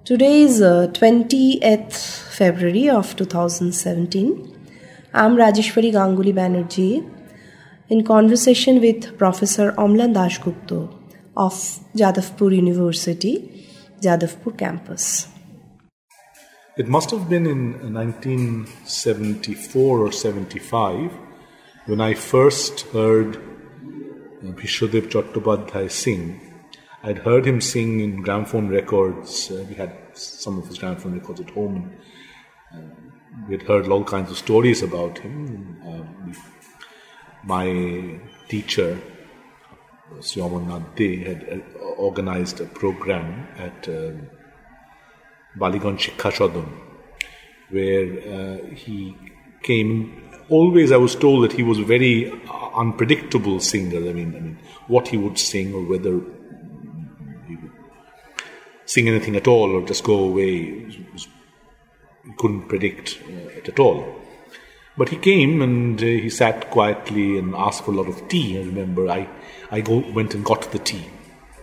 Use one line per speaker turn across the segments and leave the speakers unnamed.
Today is 20th February of 2017. I'm Rajeshwari Ganguly Banerjee in conversation with Professor Omlan Dasgupta of Jadavpur University, Jadavpur campus.
It must have been in 1974 or 75 when I first heard Bishwadev Chattopadhyay sing. I'd heard him sing in gramophone records. We had some of his gramophone records at home. We had heard all kinds of stories about him. My teacher, Sri Amarnath De, had organized a program at Baliganj Shiksha Sadhan, where he came. Always I was told that he was a very unpredictable singer. I mean, what he would sing or whether he would sing anything at all or just go away, he couldn't predict it at all. But he came and he sat quietly and asked for a lot of tea. I remember I went and got the tea.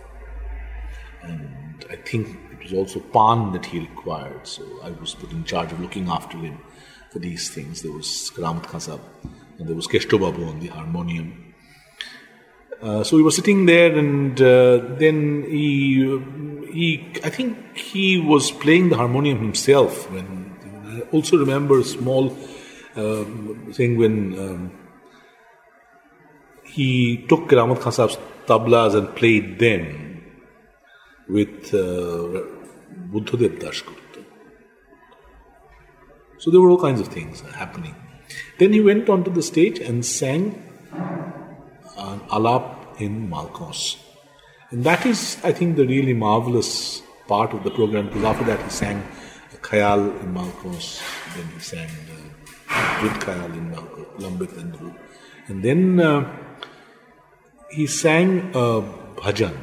And I think it was also pan that he required. So I was put in charge of looking after him for these things. There was Karamat Khan Sahab and there was Keshto Babu on the harmonium. So we were sitting there and then I think he was playing the harmonium himself. I also remember a small thing when he took Karamat Khan Sahab's tablas and played them with Buddhadev Dasgupta. So there were all kinds of things happening. Then he went onto the stage and sang an alap in Malkauns. And that is, I think, the really marvelous part of the program, because after that he sang a khayal in Malkauns, then he sang Drid khayal in Lambit and Dhrud. And then he sang a bhajan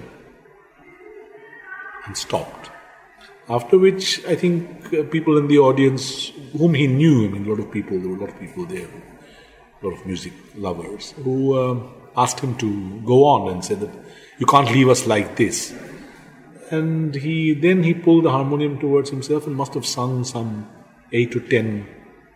and stopped. After which, I think people in the audience, whom he knew, there were a lot of people there, a lot of music lovers, who asked him to go on and said that you can't leave us like this. And then he pulled the harmonium towards himself and must have sung some 8 to 10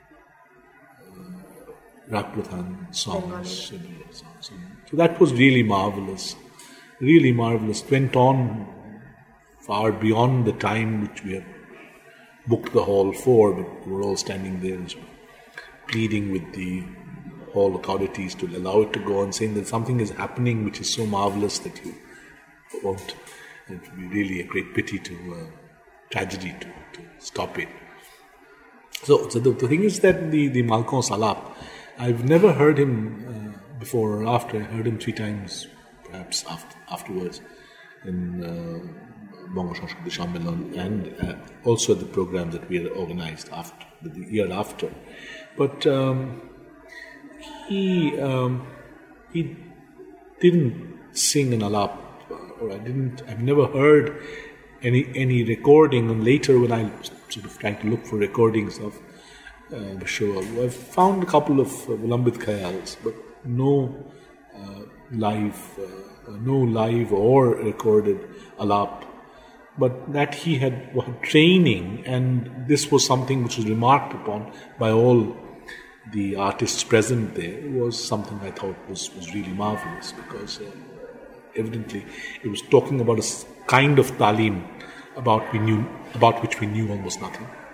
Ragprathan songs. So that was really marvelous. Really marvelous. It went on far beyond the time which we had booked the hall for, but we were all standing there pleading with the hall authorities to allow it to go on, saying that something is happening which is so marvelous that you won't. It would be really a great pity tragedy to stop it. So the thing is that the Malkauns Alap, I've never heard him before or after. I heard him 3 times, perhaps afterwards, in Bongo Sanskrit Sammelan and also the program that we had organized the year after. But he didn't sing an alap, or I've never heard any recording. And later, when I sort of tried to look for recordings of the show, I've found a couple of Vilambit khayals, but no live or recorded alap. But that he had training, and this was something which was remarked upon by all the artists present there, was something I thought was really marvelous, because evidently it was talking about a kind of talim about which we knew almost nothing.